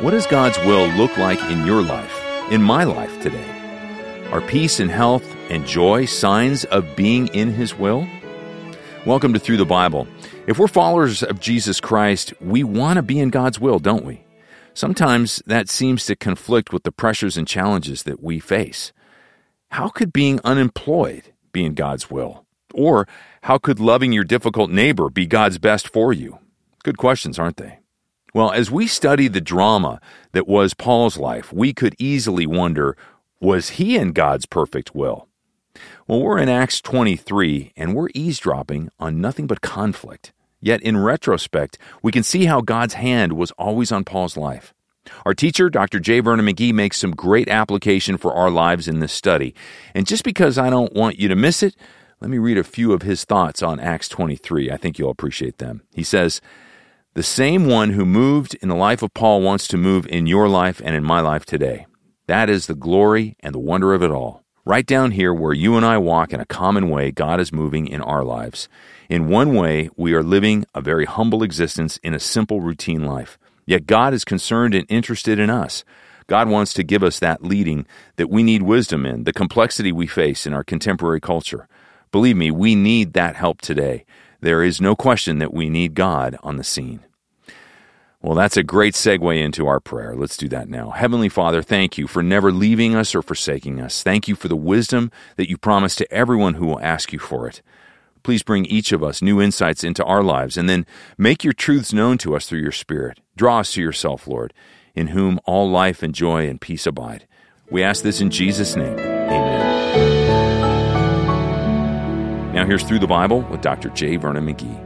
What does God's will look like in your life, in my life today? Are peace and health and joy signs of being in His will? Welcome to Through the Bible. If we're followers of Jesus Christ, we want to be in God's will, don't we? Sometimes that seems to conflict with the pressures and challenges that we face. How could being unemployed be in God's will? Or how could loving your difficult neighbor be God's best for you? Good questions, aren't they? Well, as we study the drama that was Paul's life, we could easily wonder, was he in God's perfect will? Well, we're in Acts 23, and we're eavesdropping on nothing but conflict. Yet, in retrospect, we can see how God's hand was always on Paul's life. Our teacher, Dr. J. Vernon McGee, makes some great application for our lives in this study. And just because I don't want you to miss it, let me read a few of his thoughts on Acts 23. I think you'll appreciate them. He says, "The same one who moved in the life of Paul wants to move in your life and in my life today. That is the glory and the wonder of it all. Right down here where you and I walk in a common way, God is moving in our lives. In one way, we are living a very humble existence in a simple routine life. Yet God is concerned and interested in us. God wants to give us that leading that we need wisdom in, the complexity we face in our contemporary culture. Believe me, we need that help today. There is no question that we need God on the scene." Well, that's a great segue into our prayer. Let's do that now. Heavenly Father, thank you for never leaving us or forsaking us. Thank you for the wisdom that you promise to everyone who will ask you for it. Please bring each of us new insights into our lives, and then make your truths known to us through your Spirit. Draw us to yourself, Lord, in whom all life and joy and peace abide. We ask this in Jesus' name. Amen. Now here's Through the Bible with Dr. J. Vernon McGee.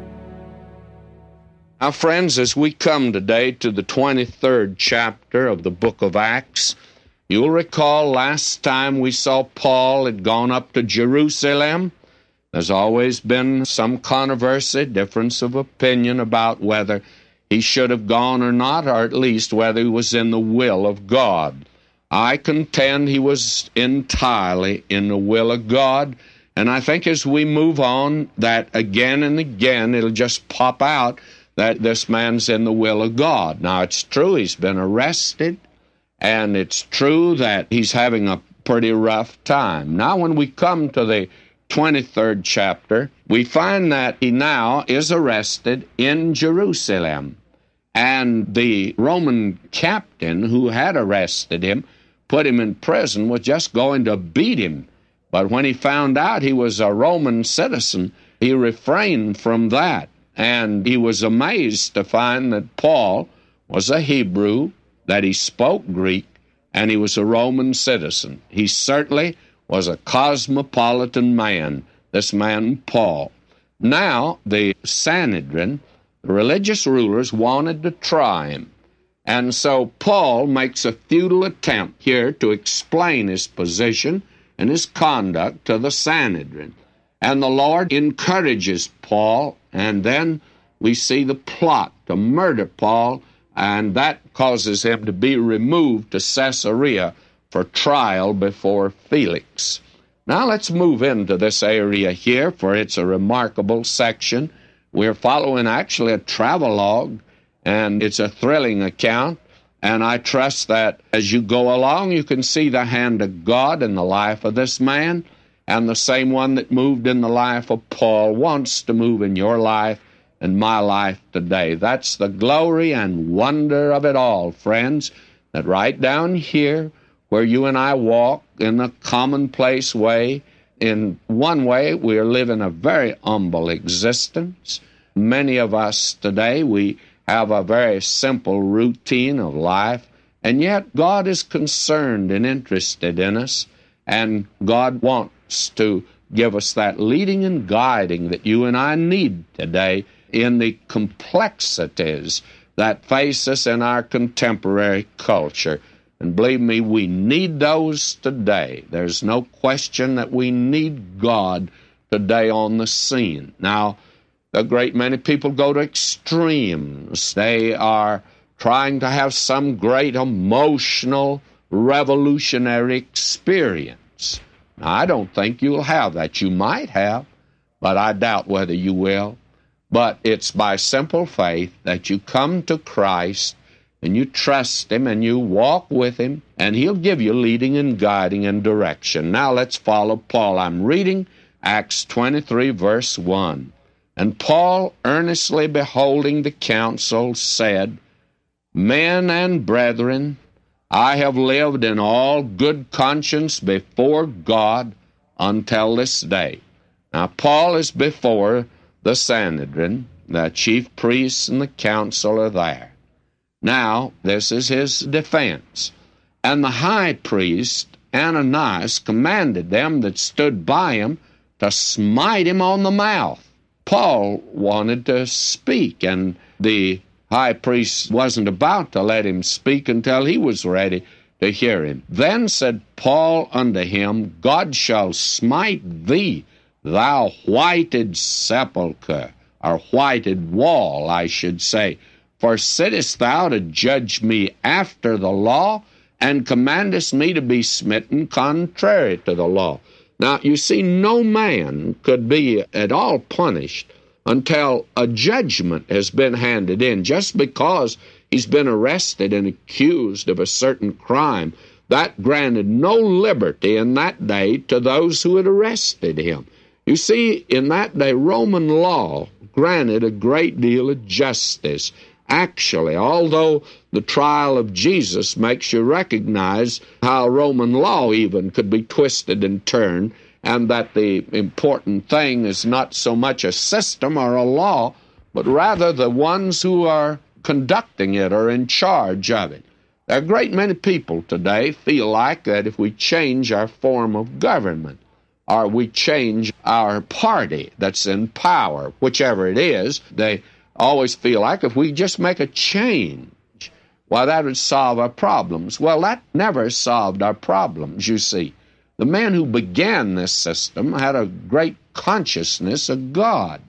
Now, friends, as we come today to the 23rd chapter of the book of Acts, you'll recall last time we saw Paul had gone up to Jerusalem. There's always been some controversy, difference of opinion about whether he should have gone or not, or at least whether he was in the will of God. I contend he was entirely in the will of God, and I think as we move on, that again and again it'll just pop out that this man's in the will of God. Now, it's true he's been arrested, and it's true that he's having a pretty rough time. Now, when we come to the 23rd chapter, we find that he now is arrested in Jerusalem, and the Roman captain who had arrested him, put him in prison, was just going to beat him. But when he found out he was a Roman citizen, he refrained from that. And he was amazed to find that Paul was a Hebrew, that he spoke Greek, and he was a Roman citizen. He certainly was a cosmopolitan man, this man Paul. Now, the Sanhedrin, the religious rulers, wanted to try him. And so Paul makes a futile attempt here to explain his position and his conduct to the Sanhedrin. And the Lord encourages Paul, and then we see the plot to murder Paul, and that causes him to be removed to Caesarea for trial before Felix. Now let's move into this area here, for it's a remarkable section. We're following actually a travelogue, and it's a thrilling account, and I trust that as you go along, you can see the hand of God in the life of this man. And the same one that moved in the life of Paul wants to move in your life and my life today. That's the glory and wonder of it all, friends, that right down here where you and I walk in a commonplace way, in one way we are living a very humble existence. Many of us today, we have a very simple routine of life, and yet God is concerned and interested in us, and God wants to give us that leading and guiding that you and I need today in the complexities that face us in our contemporary culture. And believe me, we need those today. There's no question that we need God today on the scene. Now, a great many people go to extremes. They are trying to have some great emotional, revolutionary experience. Now, I don't think you'll have that. You might have, but I doubt whether you will. But it's by simple faith that you come to Christ, and you trust Him, and you walk with Him, and He'll give you leading and guiding and direction. Now let's follow Paul. I'm reading Acts 23, verse 1. And Paul, earnestly beholding the council, said, Men and brethren, I have lived in all good conscience before God until this day. Now, Paul is before the Sanhedrin. The chief priests and the council are there. Now, this is his defense. And the high priest, Ananias, commanded them that stood by him to smite him on the mouth. Paul wanted to speak, and the high priest wasn't about to let him speak until he was ready to hear him. Then said Paul unto him, God shall smite thee, thou whited sepulchre, or whited wall, I should say. For sittest thou to judge me after the law, and commandest me to be smitten contrary to the law? Now, you see, no man could be at all punished until a judgment has been handed in. Just because he's been arrested and accused of a certain crime, that granted no liberty in that day to those who had arrested him. You see, in that day, Roman law granted a great deal of justice. Actually, although the trial of Jesus makes you recognize how Roman law even could be twisted and turned, and that the important thing is not so much a system or a law, but rather the ones who are conducting it or in charge of it. There are a great many people today feel like that if we change our form of government, or we change our party that's in power, whichever it is, they always feel like if we just make a change, well, that would solve our problems. Well, that never solved our problems, you see. The man who began this system had a great consciousness of God.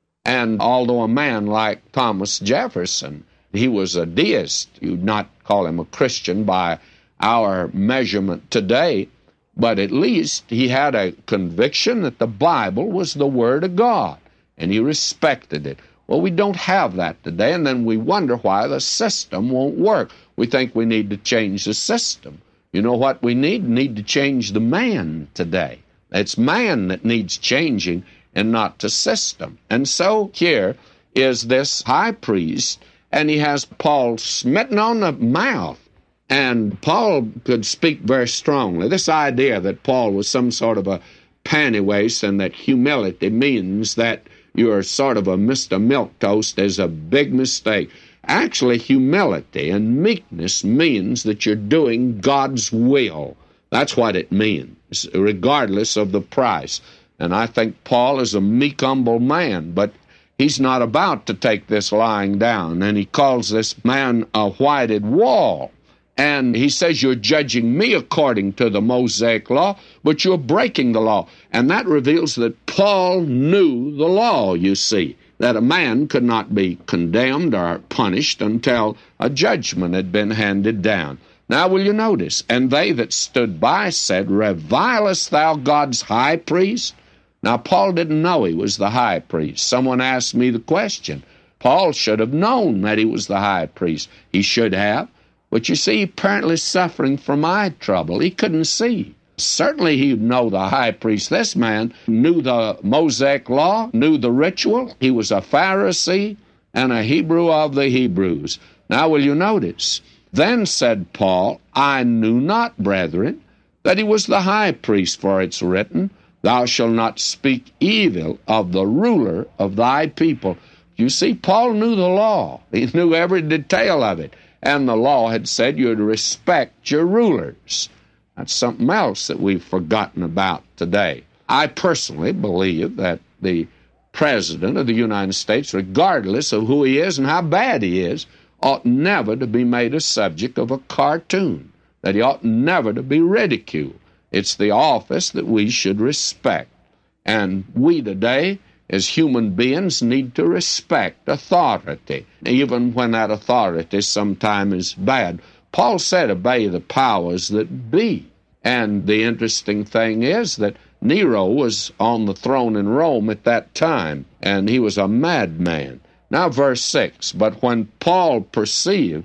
And although a man like Thomas Jefferson, he was a deist, you'd not call him a Christian by our measurement today, but at least he had a conviction that the Bible was the Word of God, and he respected it. Well, we don't have that today, and then we wonder why the system won't work. We think we need to change the system. You know what we need? We need to change the man today. It's man that needs changing and not the system. And so here is this high priest, and he has Paul smitten on the mouth. And Paul could speak very strongly. This idea that Paul was some sort of a pantywaist and that humility means that you're sort of a Mr. Milquetoast is a big mistake. Actually, humility and meekness means that you're doing God's will. That's what it means, regardless of the price. And I think Paul is a meek, humble man, but he's not about to take this lying down. And he calls this man a whited wall. And he says, you're judging me according to the Mosaic law, but you're breaking the law. And that reveals that Paul knew the law, you see, that a man could not be condemned or punished until a judgment had been handed down. Now will you notice, and they that stood by said, Revilest thou God's high priest? Now Paul didn't know he was the high priest. Someone asked me the question. Paul should have known that he was the high priest. He should have. But you see, apparently suffering from eye trouble. He couldn't see. Certainly he'd know the high priest. This man knew the Mosaic law, knew the ritual. He was a Pharisee and a Hebrew of the Hebrews. Now will you notice? Then said Paul, I knew not, brethren, that he was the high priest, for it's written, Thou shalt not speak evil of the ruler of thy people. You see, Paul knew the law. He knew every detail of it. And the law had said you'd respect your rulers. That's something else that we've forgotten about today. I personally believe that the President of the United States, regardless of who he is and how bad he is, ought never to be made a subject of a cartoon, that he ought never to be ridiculed. It's the office that we should respect. And we today, as human beings, need to respect authority, even when that authority sometimes is bad. Paul said, obey the powers that be. And the interesting thing is that Nero was on the throne in Rome at that time, and he was a madman. Now verse 6, But when Paul perceived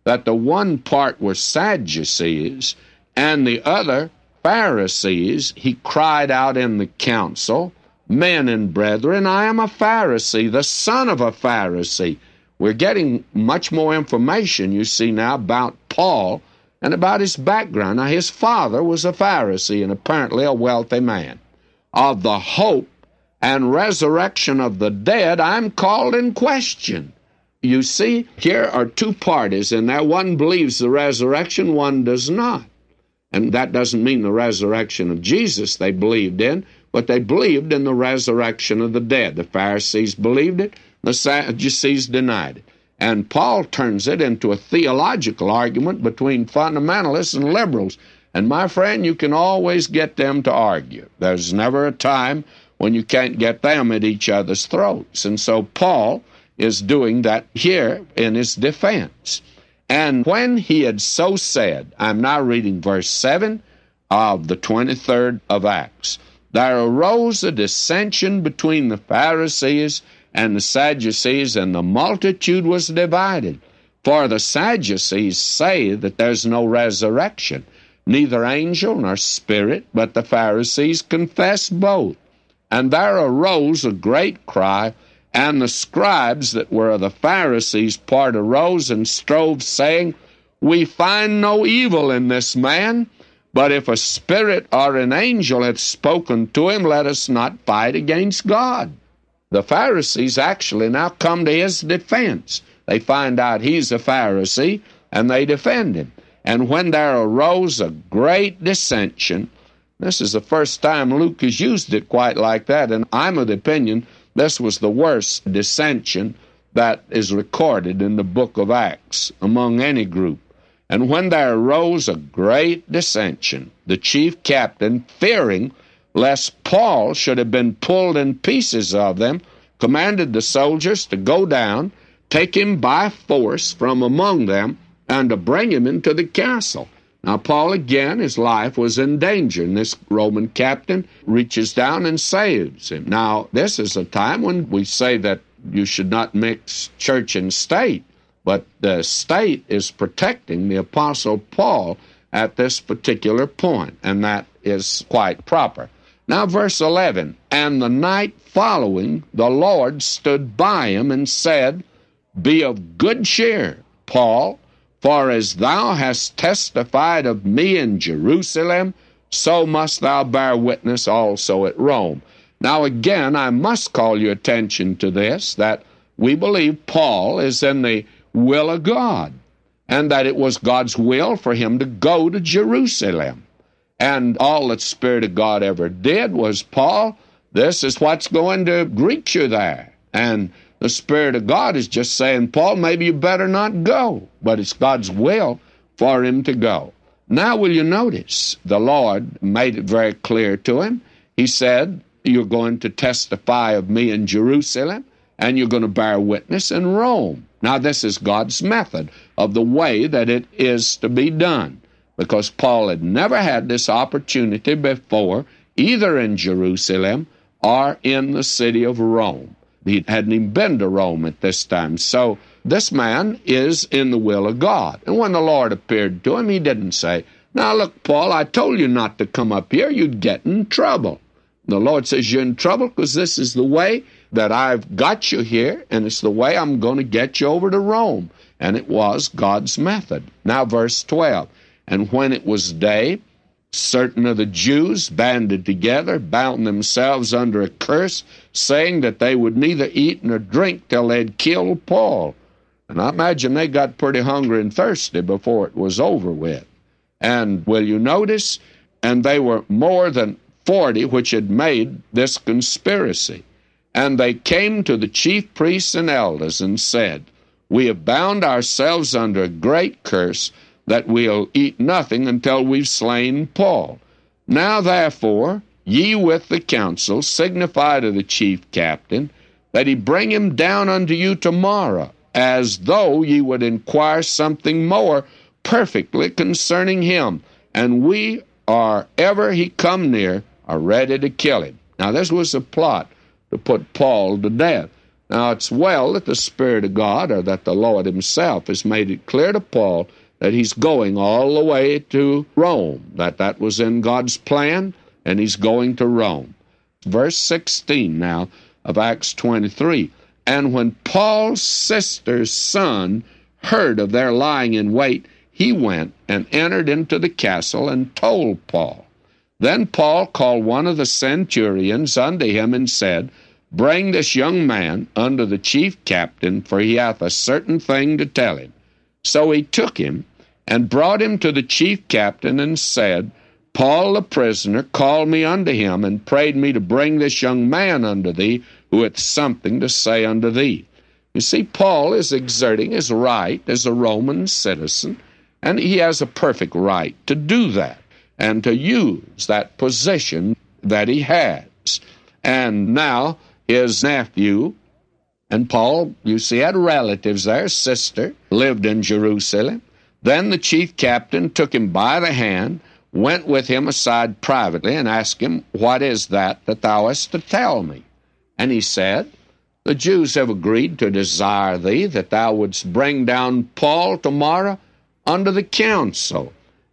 that the one part were Sadducees and the other Pharisees, he cried out in the council, "Men and brethren, I am a Pharisee, the son of a Pharisee." We're getting much more information, you see, now about Paul and about his background. Now, his father was a Pharisee and apparently a wealthy man. Of the hope and resurrection of the dead, I'm called in question. You see, here are two parties, and that one believes the resurrection, one does not. And that doesn't mean the resurrection of Jesus they believed in, but they believed in the resurrection of the dead. The Pharisees believed it, the Sadducees denied it. And Paul turns it into a theological argument between fundamentalists and liberals. And my friend, you can always get them to argue. There's never a time when you can't get them at each other's throats. And so Paul is doing that here in his defense. And when he had so said, I'm now reading verse 7 of the 23rd of Acts, there arose a dissension between the Pharisees and the Sadducees, and the multitude was divided. For the Sadducees say that there's no resurrection, neither angel nor spirit, but the Pharisees confess both. And there arose a great cry, and the scribes that were of the Pharisees' part arose and strove, saying, We find no evil in this man, but if a spirit or an angel hath spoken to him, let us not fight against God. The Pharisees actually now come to his defense. They find out he's a Pharisee, and they defend him. And when there arose a great dissension, this is the first time Luke has used it quite like that, and I'm of the opinion this was the worst dissension that is recorded in the book of Acts among any group. And when there arose a great dissension, the chief captain, fearing lest Paul should have been pulled in pieces of them, commanded the soldiers to go down, take him by force from among them, and to bring him into the castle. Now, Paul, again, his life was in danger, and this Roman captain reaches down and saves him. Now, this is a time when we say that you should not mix church and state, but the state is protecting the Apostle Paul at this particular point, and that is quite proper. Now, verse 11, And the night following, the Lord stood by him and said, Be of good cheer, Paul, for as thou hast testified of me in Jerusalem, so must thou bear witness also at Rome. Now again, I must call your attention to this, that we believe Paul is in the will of God, and that it was God's will for him to go to Jerusalem. And all that the Spirit of God ever did was, Paul, this is what's going to greet you there. And the Spirit of God is just saying, Paul, maybe you better not go. But it's God's will for him to go. Now, will you notice, the Lord made it very clear to him. He said, you're going to testify of me in Jerusalem, and you're going to bear witness in Rome. Now, this is God's method of the way that it is to be done, because Paul had never had this opportunity before, either in Jerusalem or in the city of Rome. He hadn't even been to Rome at this time. So this man is in the will of God. And when the Lord appeared to him, he didn't say, Now look, Paul, I told you not to come up here. You'd get in trouble. The Lord says, You're in trouble because this is the way that I've got you here, and it's the way I'm going to get you over to Rome. And it was God's method. Now verse 12, And when it was day, certain of the Jews banded together, bound themselves under a curse, saying that they would neither eat nor drink till they'd killed Paul. And I imagine they got pretty hungry and thirsty before it was over with. And will you notice? And they were more than 40 which had made this conspiracy. And they came to the chief priests and elders and said, We have bound ourselves under a great curse, that we'll eat nothing until we've slain Paul. Now therefore, ye with the council signify to the chief captain, that he bring him down unto you tomorrow, as though ye would inquire something more perfectly concerning him, and we, or ever he come near, are ready to kill him. Now this was a plot to put Paul to death. Now, it's well that the Spirit of God, or that the Lord himself, has made it clear to Paul that he's going all the way to Rome, that was in God's plan, and he's going to Rome. Verse 16 now of Acts 23. And when Paul's sister's son heard of their lying in wait, he went and entered into the castle and told Paul. Then Paul called one of the centurions unto him and said, Bring this young man unto the chief captain, for he hath a certain thing to tell him. So he took him and brought him to the chief captain and said, Paul the prisoner called me unto him and prayed me to bring this young man unto thee, who hath something to say unto thee. You see, Paul is exerting his right as a Roman citizen, and he has a perfect right to do that and to use that position that he has. And now his nephew, and Paul, you see, had relatives there, sister, lived in Jerusalem. Then the chief captain took him by the hand, went with him aside privately, and asked him, What is that thou hast to tell me? And he said, The Jews have agreed to desire thee that thou wouldst bring down Paul tomorrow unto the council,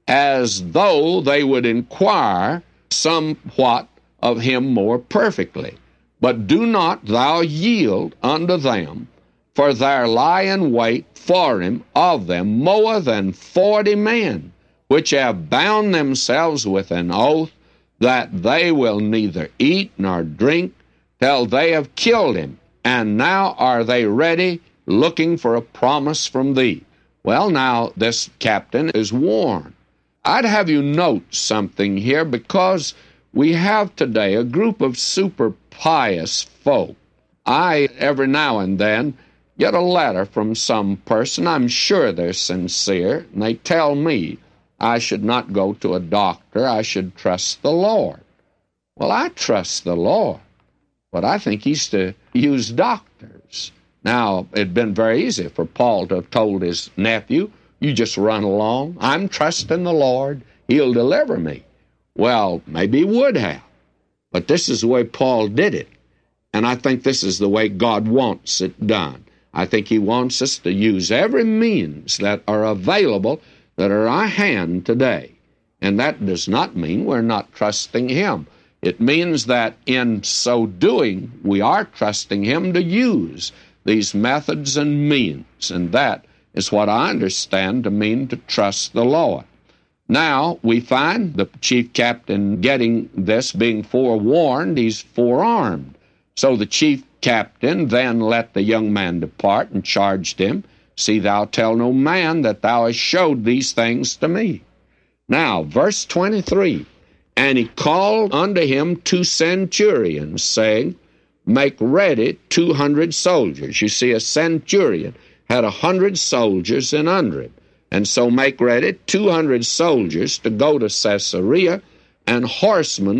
as though they would inquire somewhat of him more perfectly. But do not thou yield unto them, for there lie in wait for him of them more than 40 men, which have bound themselves with an oath that they will neither eat nor drink till they have killed him. And now are they ready, looking for a promise from thee. Well, now this captain is warned. I'd have you note something here, because we have today a group of super pious folk. I, every now and then, get a letter from some person. I'm sure they're sincere, and they tell me I should not go to a doctor. I should trust the Lord. Well, I trust the Lord, but I think he's to use doctors. Now, it'd been very easy for Paul to have told his nephew, You just run along. I'm trusting the Lord. He'll deliver me. Well, maybe he would have. But this is the way Paul did it. And I think this is the way God wants it done. I think he wants us to use every means that are available, that are our hand today. And that does not mean we're not trusting him. It means that in so doing, we are trusting him to use these methods and means. And that is what I understand to mean to trust the Lord. Now, we find the chief captain getting this, being forewarned, he's forearmed. So the chief captain then let the young man depart and charged him, See thou tell no man that thou hast showed these things to me. Now, verse 23, And he called unto him 2 centurions, saying, Make ready 200 soldiers. You see, a centurion had 100 soldiers and under it. And so make ready 200 soldiers to go to Caesarea, and horsemen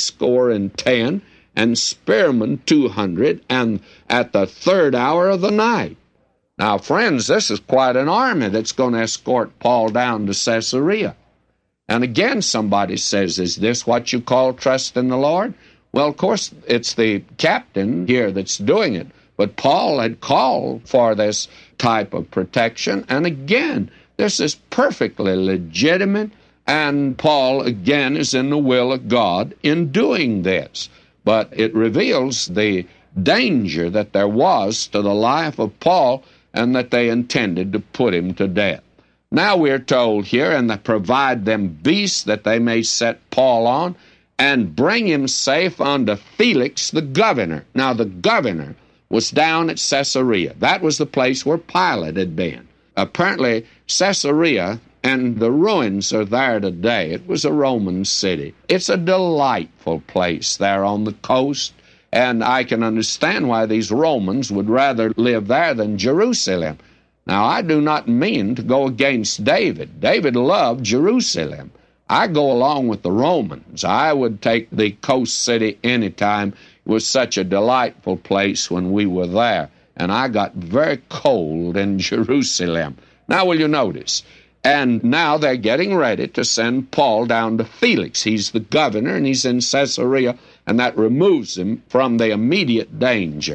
70, and spearmen 200, and at the 3rd hour of the night. Now, friends, this is quite an army that's going to escort Paul down to Caesarea. And again, somebody says, Is this what you call trust in the Lord? Well, of course, it's the captain here that's doing it. But Paul had called for this type of protection. And again, this is perfectly legitimate. And Paul, again, is in the will of God in doing this. But it reveals the danger that there was to the life of Paul, and that they intended to put him to death. Now we're told here, And they provide them beasts that they may set Paul on, and bring him safe unto Felix the governor. Now the governor was down at Caesarea. That was the place where Pilate had been. Apparently, Caesarea, and the ruins are there today. It was a Roman city. It's a delightful place there on the coast, and I can understand why these Romans would rather live there than Jerusalem. Now, I do not mean to go against David. David loved Jerusalem. I go along with the Romans. I would take the coast city anytime. It was such a delightful place when we were there, and I got very cold in Jerusalem. Now, will you notice? And now they're getting ready to send Paul down to Felix. He's the governor, and he's in Caesarea, and that removes him from the immediate danger.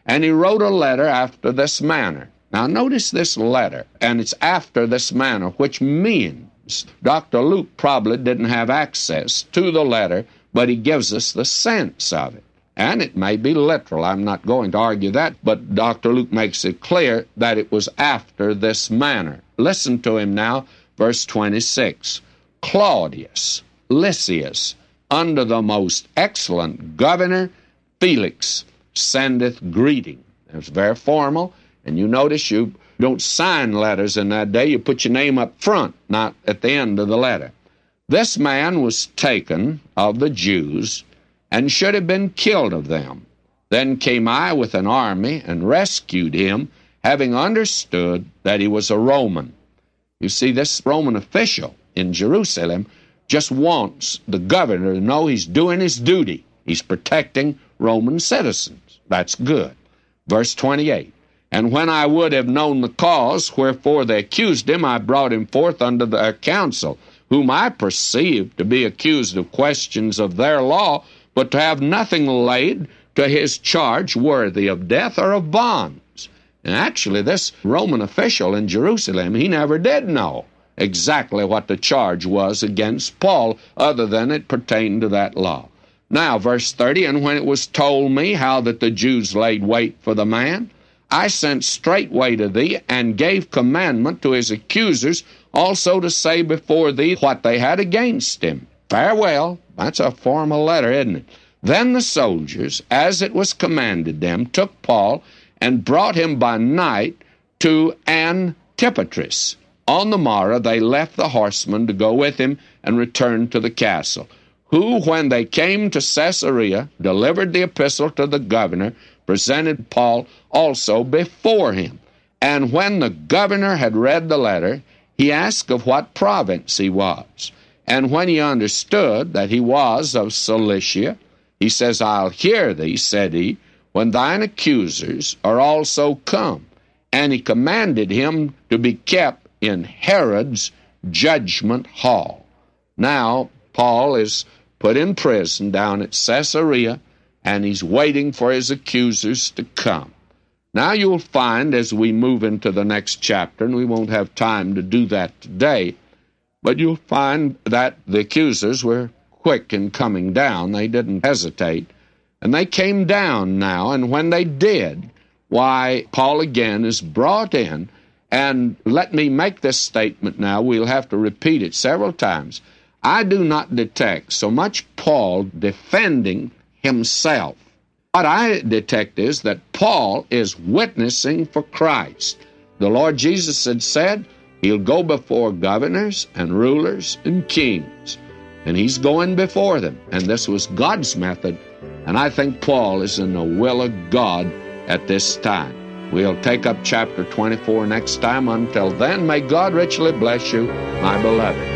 And he wrote a letter after this manner. Now notice this letter, and it's after this manner, which means Dr. Luke probably didn't have access to the letter, but he gives us the sense of it. And it may be literal. I'm not going to argue that, but Dr. Luke makes it clear that it was after this manner. Listen to him now, verse 26. Claudius Lysias, under the most excellent governor, Felix, sendeth greeting. It's very formal, and you notice you don't sign letters in that day. You put your name up front, not at the end of the letter. This man was taken of the Jews, and should have been killed of them. Then came I with an army, and rescued him, having understood that he was a Roman. You see, this Roman official in Jerusalem just wants the governor to know he's doing his duty. He's protecting Roman citizens. That's good. Verse 28. And when I would have known the cause wherefore they accused him, I brought him forth unto their council, whom I perceived to be accused of questions of their law, but to have nothing laid to his charge worthy of death or of bonds. And actually, this Roman official in Jerusalem, he never did know exactly what the charge was against Paul, other than it pertained to that law. Now, verse 30, and when it was told me how that the Jews laid wait for the man, I sent straightway to thee, and gave commandment to his accusers also to say before thee what they had against him. Farewell. That's a formal letter, isn't it? Then the soldiers, as it was commanded them, took Paul and brought him by night to Antipatris. On the morrow they left the horsemen to go with him and returned to the castle, who, when they came to Caesarea, delivered the epistle to the governor, presented Paul also before him. And when the governor had read the letter, he asked of what province he was. And when he understood that he was of Cilicia, he says, I'll hear thee, said he, when thine accusers are also come. And he commanded him to be kept in Herod's judgment hall. Now, Paul is put in prison down at Caesarea, and he's waiting for his accusers to come. Now you'll find as we move into the next chapter, and we won't have time to do that today, but you'll find that the accusers were quick in coming down. They didn't hesitate. And they came down now, and when they did, why, Paul again is brought in. And let me make this statement now. We'll have to repeat it several times. I do not detect so much Paul defending himself. What I detect is that Paul is witnessing for Christ. The Lord Jesus had said, he'll go before governors and rulers and kings. And he's going before them. And this was God's method. And I think Paul is in the will of God at this time. We'll take up chapter 24 next time. Until then, may God richly bless you, my beloved.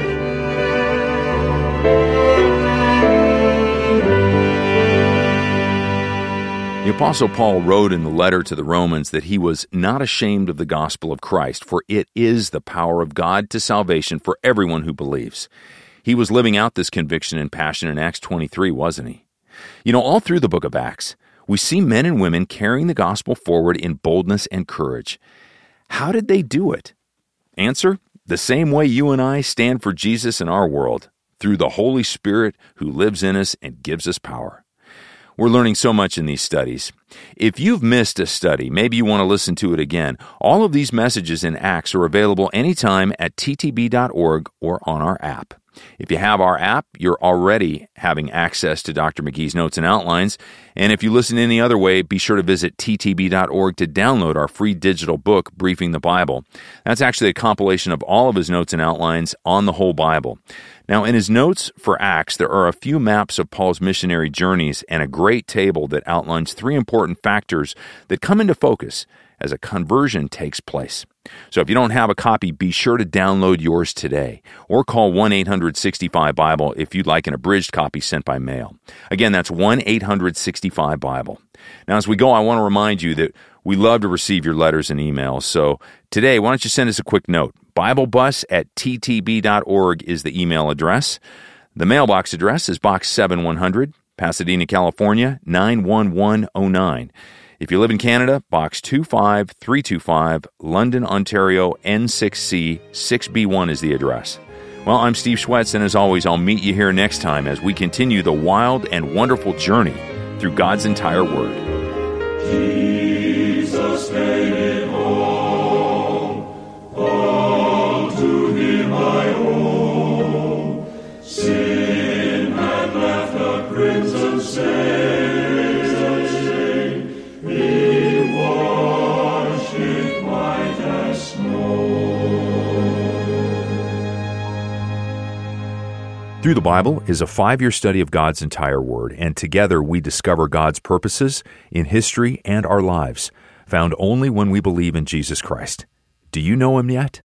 The Apostle Paul wrote in the letter to the Romans that he was not ashamed of the gospel of Christ, for it is the power of God to salvation for everyone who believes. He was living out this conviction and passion in Acts 23, wasn't he? You know, all through the book of Acts, we see men and women carrying the gospel forward in boldness and courage. How did they do it? Answer, the same way you and I stand for Jesus in our world, through the Holy Spirit who lives in us and gives us power. We're learning so much in these studies. If you've missed a study, maybe you want to listen to it again, all of these messages in Acts are available anytime at ttb.org or on our app. If you have our app, you're already having access to Dr. McGee's notes and outlines. And if you listen any other way, be sure to visit ttb.org to download our free digital book, Briefing the Bible. That's actually a compilation of all of his notes and outlines on the whole Bible. Now, in his notes for Acts, there are a few maps of Paul's missionary journeys and a great table that outlines 3 important factors that come into focus as a conversion takes place. So if you don't have a copy, be sure to download yours today or call 1-800-65-BIBLE if you'd like an abridged copy sent by mail. Again, that's 1-800-65-BIBLE. Now, as we go, I want to remind you that we love to receive your letters and emails. So today, why don't you send us a quick note? BibleBus@ttb.org is the email address. The mailbox address is Box 7100, Pasadena, California, 91109. If you live in Canada, Box 25325, London, Ontario, N6C, 6B1 is the address. Well, I'm Steve Schwetz, and as always, I'll meet you here next time as we continue the wild and wonderful journey through God's entire Word. Jesus made it home, all to Him I owe. Sin had left a crimson stain, He washed it white as snow. Through the Bible is a 5-year study of God's entire Word, and together we discover God's purposes in history and our lives, found only when we believe in Jesus Christ. Do you know Him yet?